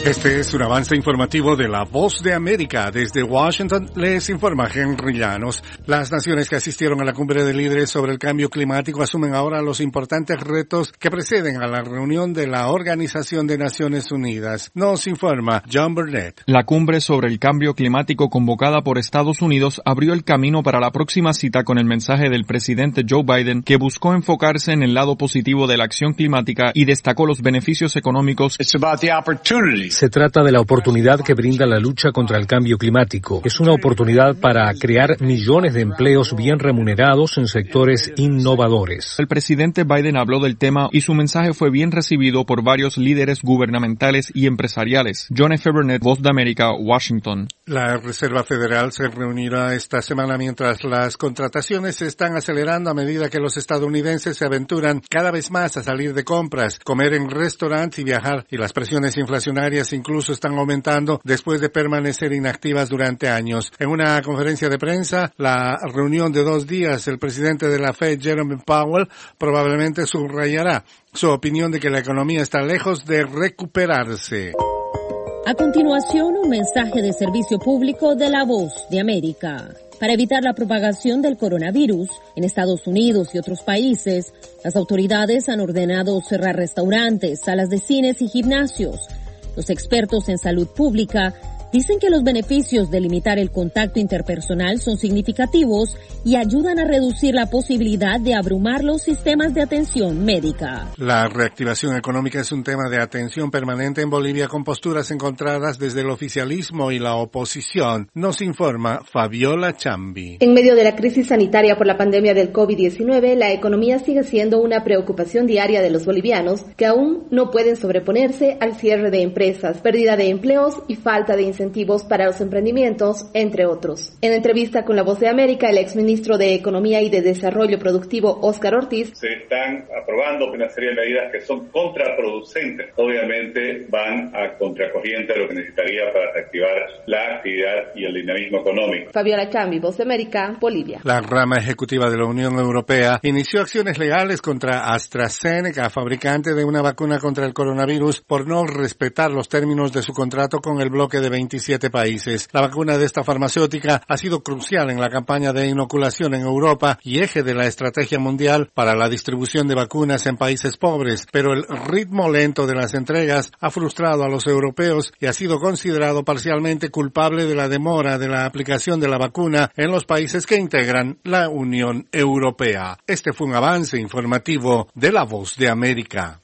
Este es un avance informativo de La Voz de América. Desde Washington les informa Henry Llanos. Las naciones que asistieron a la cumbre de líderes sobre el cambio climático asumen ahora los importantes retos que preceden a la reunión de la Organización de Naciones Unidas. Nos informa John Burnett. La cumbre sobre el cambio climático convocada por Estados Unidos abrió el camino para la próxima cita con el mensaje del presidente Joe Biden, que buscó enfocarse en el lado positivo de la acción climática y destacó los beneficios económicos. Se trata de la oportunidad que brinda la lucha contra el cambio climático. Es una oportunidad para crear millones de empleos bien remunerados en sectores innovadores. El presidente Biden habló del tema y su mensaje fue bien recibido por varios líderes gubernamentales y empresariales. John F. Burnett, Voz de América, Washington. La Reserva Federal se reunirá esta semana mientras las contrataciones se están acelerando a medida que los estadounidenses se aventuran cada vez más a salir de compras, comer en restaurantes y viajar, y las presiones inflacionarias incluso están aumentando después de permanecer inactivas durante años. En una conferencia de prensa, la reunión de 2 días, el presidente de la Fed, Jerome Powell, probablemente subrayará su opinión de que la economía está lejos de recuperarse. A continuación, un mensaje de servicio público de La Voz de América. Para evitar la propagación del coronavirus en Estados Unidos y otros países, las autoridades han ordenado cerrar restaurantes, salas de cines y gimnasios. Los expertos en salud pública dicen que los beneficios de limitar el contacto interpersonal son significativos y ayudan a reducir la posibilidad de abrumar los sistemas de atención médica. La reactivación económica es un tema de atención permanente en Bolivia, con posturas encontradas desde el oficialismo y la oposición. Nos informa Fabiola Chambi. En medio de la crisis sanitaria por la pandemia del COVID-19, la economía sigue siendo una preocupación diaria de los bolivianos, que aún no pueden sobreponerse al cierre de empresas, pérdida de empleos y falta de incentivos para los emprendimientos, entre otros. En entrevista con La Voz de América, el exministro de Economía y de Desarrollo Productivo, Óscar Ortiz, se están aprobando una serie de medidas que son contraproducentes. Obviamente van a contracorriente de lo que necesitaría para reactivar la actividad y el dinamismo económico. Fabiola Chambi, Voz de América, Bolivia. La rama ejecutiva de la Unión Europea inició acciones legales contra AstraZeneca, fabricante de una vacuna contra el coronavirus, por no respetar los términos de su contrato con el bloque de 27 países. La vacuna de esta farmacéutica ha sido crucial en la campaña de inoculación en Europa y eje de la estrategia mundial para la distribución de vacunas en países pobres, pero el ritmo lento de las entregas ha frustrado a los europeos y ha sido considerado parcialmente culpable de la demora de la aplicación de la vacuna en los países que integran la Unión Europea. Este fue un avance informativo de La Voz de América.